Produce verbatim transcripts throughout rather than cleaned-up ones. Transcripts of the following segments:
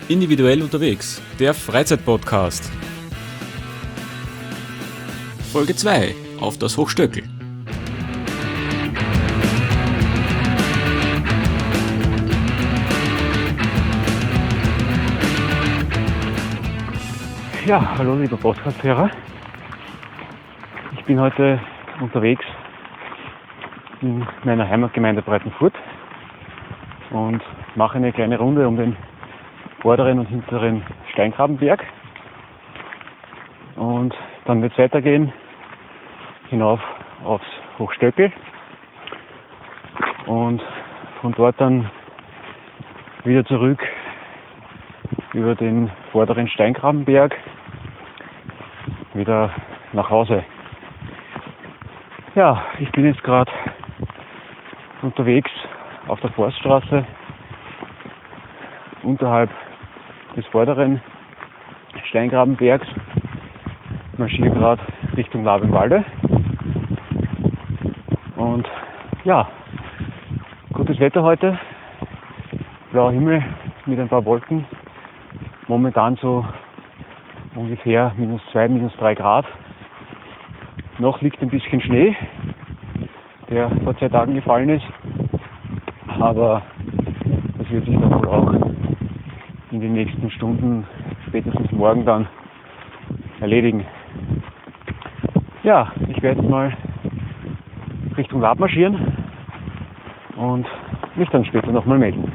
Individuell unterwegs, der Freizeitpodcast. Folge zwei, auf das Hochstöckl. Ja, hallo liebe Podcast-Hörer. Ich bin heute unterwegs in meiner Heimatgemeinde Breitenfurt und mache eine kleine Runde um den vorderen und hinteren Steingrabenberg. Und dann wird es weitergehen hinauf aufs Hochstöckl und von dort dann wieder zurück über den vorderen Steingrabenberg wieder nach Hause. Ja, ich bin jetzt gerade unterwegs auf der Forststraße unterhalb des vorderen Steingrabenbergs, marschiere gerade Richtung Labenwalde. Und ja, gutes Wetter heute, blauer Himmel mit ein paar Wolken, momentan so ungefähr minus zwei, minus drei Grad. Noch liegt ein bisschen Schnee, der vor zwei Tagen gefallen ist, aber das wird sich dann wohl auch in den nächsten Stunden, spätestens morgen dann erledigen. Ja, ich werde jetzt mal Richtung Lab marschieren und mich dann später nochmal melden.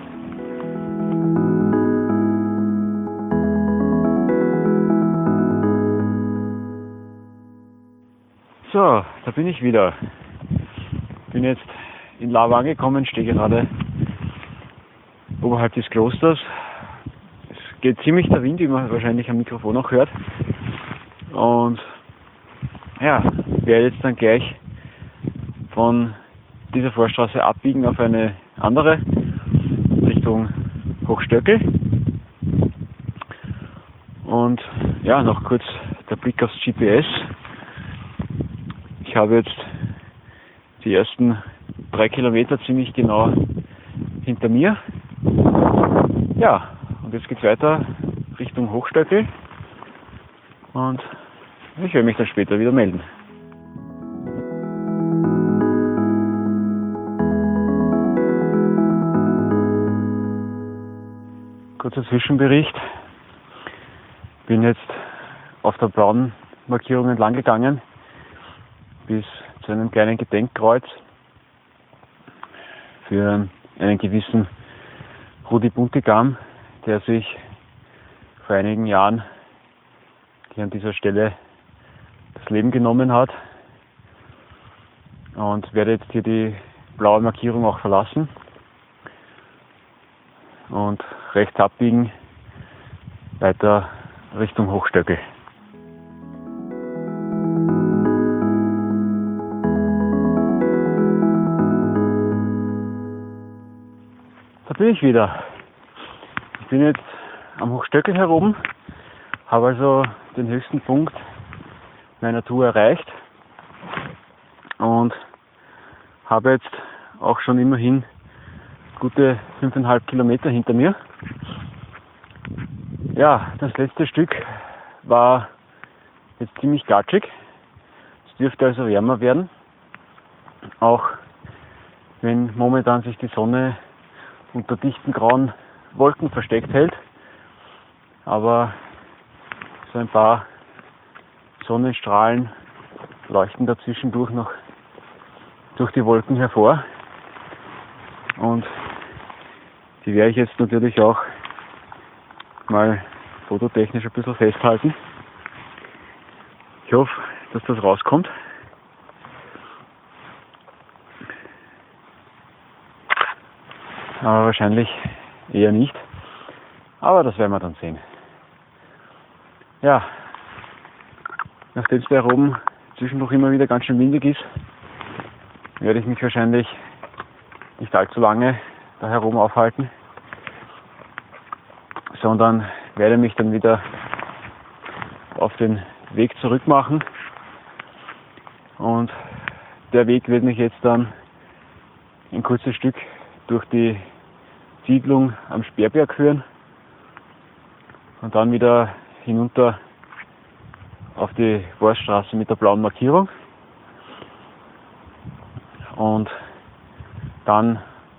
So, da bin ich wieder. Bin jetzt in Lab angekommen, stehe gerade oberhalb des Klosters. Es geht ziemlich der Wind, wie man wahrscheinlich am Mikrofon auch hört. Und ja, werde jetzt dann gleich von dieser Vorstraße abbiegen auf eine andere Richtung Hochstöckl. Und ja, noch kurz der Blick aufs G P S. Ich habe jetzt die ersten drei Kilometer ziemlich genau hinter mir. Ja, und jetzt geht's weiter Richtung Hochstöckl. Und ich werde mich dann später wieder melden. Kurzer Zwischenbericht. Bin jetzt auf der blauen Markierung entlang gegangen bis zu einem kleinen Gedenkkreuz für einen gewissen Rudi Buntigam, der sich vor einigen Jahren hier an dieser Stelle das Leben genommen hat, und werde jetzt hier die blaue Markierung auch verlassen und rechts abbiegen weiter Richtung Hochstöckl. Da bin ich wieder. Ich bin jetzt am Hochstöckl heroben, habe also den höchsten Punkt meiner Tour erreicht und habe jetzt auch schon immerhin gute fünfeinhalb Kilometer hinter mir. Ja, das letzte Stück war jetzt ziemlich gatschig. Es dürfte also wärmer werden, auch wenn momentan sich die Sonne unter dichten grauen Wolken versteckt hält. Aber so ein paar Sonnenstrahlen leuchten dazwischendurch noch durch die Wolken hervor. Und die werde ich jetzt natürlich auch mal fototechnisch ein bisschen festhalten. Ich hoffe, dass das rauskommt. Aber wahrscheinlich eher nicht. Aber das werden wir dann sehen. Ja, nachdem es da oben zwischendurch immer wieder ganz schön windig ist, werde ich mich wahrscheinlich nicht allzu lange da herum aufhalten, sondern werde mich dann wieder auf den Weg zurück machen. Und der Weg wird mich jetzt dann ein kurzes Stück durch die Siedlung am Sperrberg führen und dann wieder hinunter auf die Forststraße mit der blauen Markierung und dann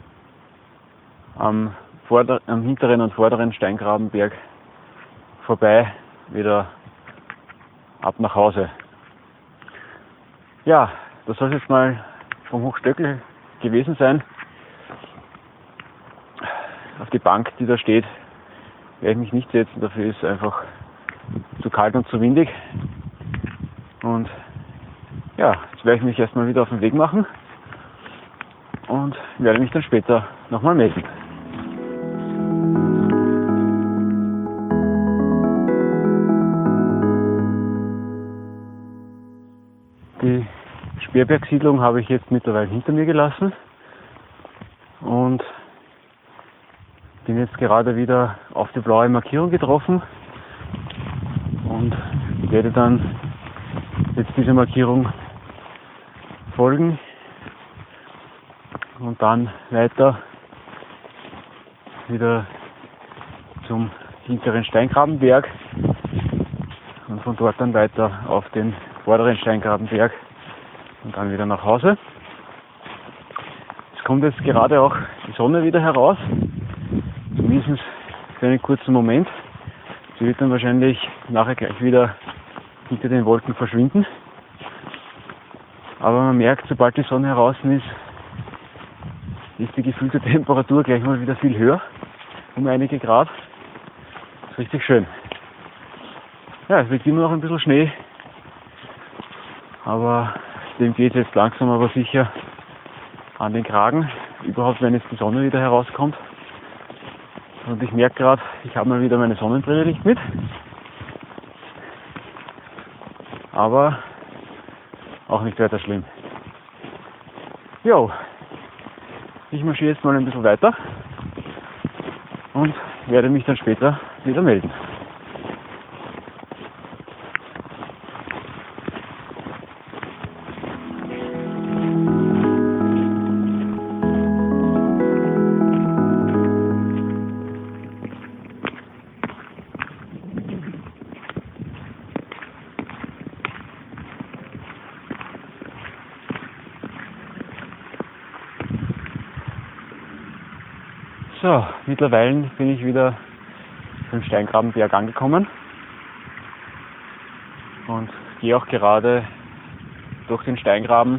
am, vorder-, am hinteren und vorderen Steingrabenberg vorbei wieder ab nach Hause. Ja, das soll es jetzt mal vom Hochstöckl gewesen sein. Auf die Bank, die da steht, werde ich mich nicht setzen, dafür ist es einfach zu kalt und zu windig. Und ja, jetzt werde ich mich erstmal wieder auf den Weg machen und werde mich dann später nochmal melden. Die Sperrbergsiedlung habe ich jetzt mittlerweile hinter mir gelassen und bin jetzt gerade wieder auf die blaue Markierung getroffen und werde dann jetzt dieser Markierung folgen und dann weiter wieder zum hinteren Steingrabenberg und von dort dann weiter auf den vorderen Steingrabenberg und dann wieder nach Hause. Es kommt jetzt gerade auch die Sonne wieder heraus, zumindest für einen kurzen Moment. Sie wird dann wahrscheinlich nachher gleich wieder hinter den Wolken verschwinden. Aber man merkt, sobald die Sonne heraus ist, ist die gefühlte Temperatur gleich mal wieder viel höher, um einige Grad. Das ist richtig schön. Ja, es liegt immer noch ein bisschen Schnee, aber dem geht es jetzt langsam aber sicher an den Kragen, überhaupt wenn jetzt die Sonne wieder herauskommt. Und ich merke gerade, ich habe mal wieder meine Sonnenbrille nicht mit. Aber auch nicht weiter schlimm. Jo, ich marschiere jetzt mal ein bisschen weiter und werde mich dann später wieder melden. So, mittlerweile bin ich wieder beim Steingrabenberg angekommen und gehe auch gerade durch den Steingraben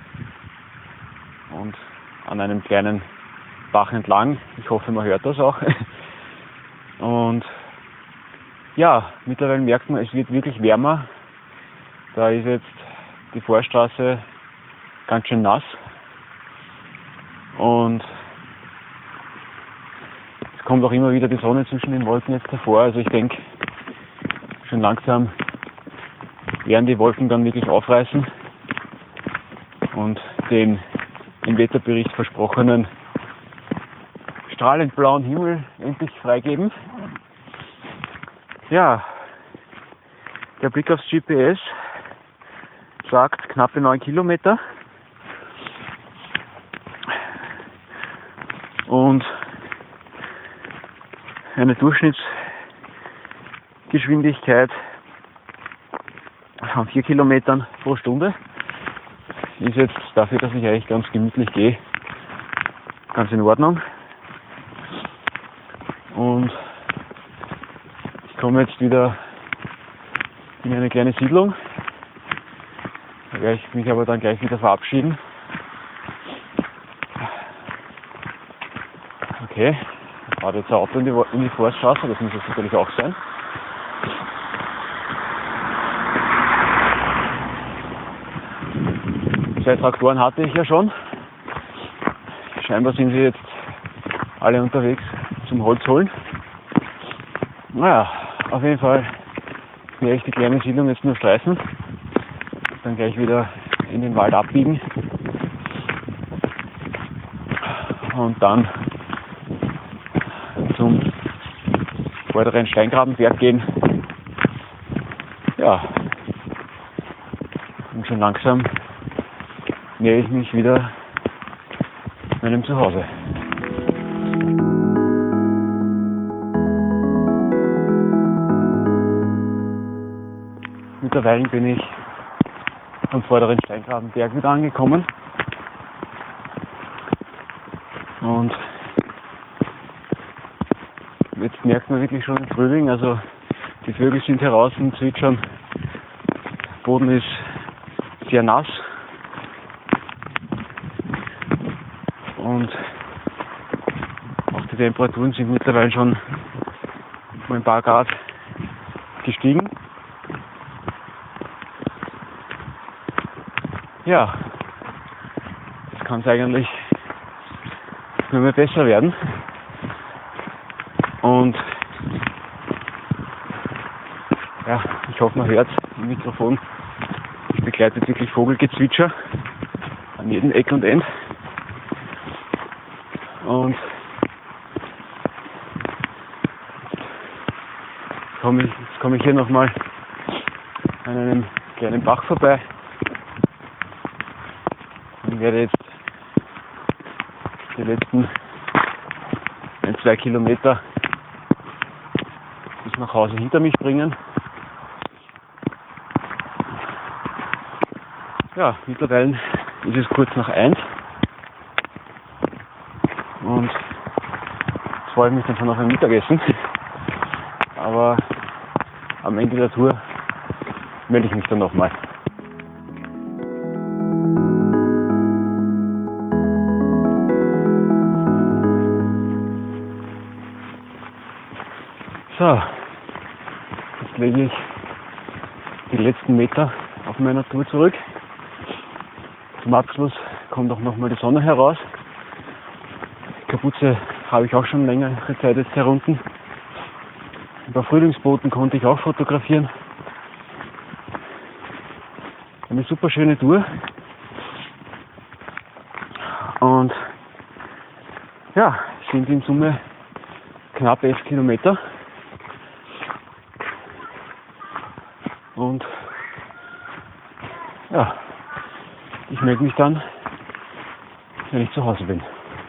und an einem kleinen Bach entlang. Ich hoffe, man hört das auch. Und ja, mittlerweile merkt man, es wird wirklich wärmer. Da ist jetzt die Vorstraße ganz schön nass und kommt auch immer wieder die Sonne zwischen den Wolken jetzt hervor. Also ich denke, schon langsam werden die Wolken dann wirklich aufreißen und den im Wetterbericht versprochenen strahlend blauen Himmel endlich freigeben. Ja, der Blick aufs G P S sagt knappe neun Kilometer und eine Durchschnittsgeschwindigkeit von vier Kilometern pro Stunde ist jetzt dafür, dass ich eigentlich ganz gemütlich gehe, ganz in Ordnung. Und ich komme jetzt wieder in eine kleine Siedlung. Da werde ich mich aber dann gleich wieder verabschieden. Okay. Da fährt jetzt ein Auto in die, in die Forststraße, das muss es sicherlich auch sein. Zwei Traktoren hatte ich ja schon. Scheinbar sind sie jetzt alle unterwegs zum Holz holen. Naja, auf jeden Fall werde ich die kleine Siedlung jetzt nur streifen. Dann gleich wieder in den Wald abbiegen. Und dann zum vorderen Steingrabenberg gehen. Ja, und schon langsam nähere ich mich wieder meinem Zuhause. Mittlerweile bin ich am vorderen Steingrabenberg wieder angekommen. Und jetzt merkt man wirklich schon den Frühling, also die Vögel sind heraus und zwitschern. Der Boden ist sehr nass. Und auch die Temperaturen sind mittlerweile schon um ein paar Grad gestiegen. Ja, jetzt kann es eigentlich nur mehr besser werden. Und ja, ich hoffe, man hört im Mikrofon. Es begleitet wirklich Vogelgezwitscher an jedem Eck und End. Und jetzt komme ich, jetzt komme ich hier nochmal an einem kleinen Bach vorbei. Ich werde jetzt die letzten ein, zwei Kilometer bis nach Hause hinter mich bringen. Ja, mittlerweile ist es kurz nach eins. Und jetzt freue ich mich dann schon auf ein Mittagessen. Aber am Ende der Tour melde ich mich dann nochmal. So, jetzt lege ich die letzten Meter auf meiner Tour zurück. Zum Abschluss kommt auch nochmal die Sonne heraus. Die Kapuze habe ich auch schon längere Zeit jetzt herunten. Ein paar Frühlingsboten konnte ich auch fotografieren. Eine super schöne Tour. Und ja, es sind in Summe knapp elf Kilometer. Und ja, ich melde mich dann, wenn ich zu Hause bin.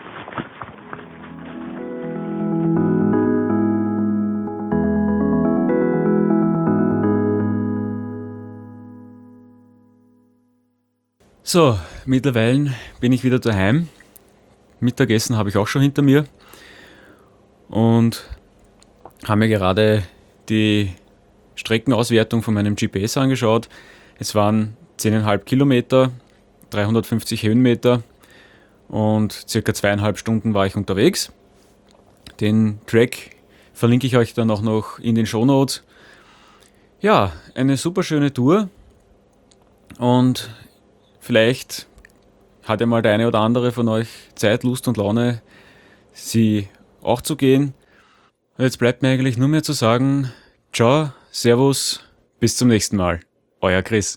So, mittlerweile bin ich wieder daheim. Mittagessen habe ich auch schon hinter mir. Und habe mir gerade die Streckenauswertung von meinem G P S angeschaut. Es waren zehn Komma fünf Kilometer, dreihundertfünfzig Höhenmeter und circa zweieinhalb Stunden war ich unterwegs. Den Track verlinke ich euch dann auch noch in den Shownotes. Ja, eine super schöne Tour und vielleicht hat ja mal der eine oder andere von euch Zeit, Lust und Laune, sie auch zu gehen. Jetzt bleibt mir eigentlich nur mehr zu sagen, ciao, servus, bis zum nächsten Mal. Euer Chris.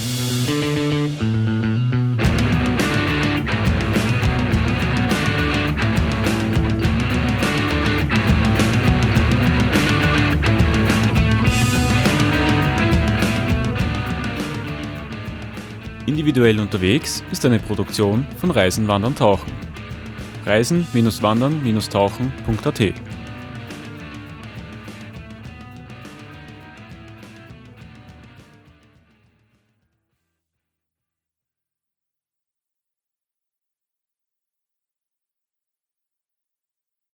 Individuell unterwegs ist eine Produktion von Reisen, Wandern, Tauchen. reisen Wandern Tauchen punkt a t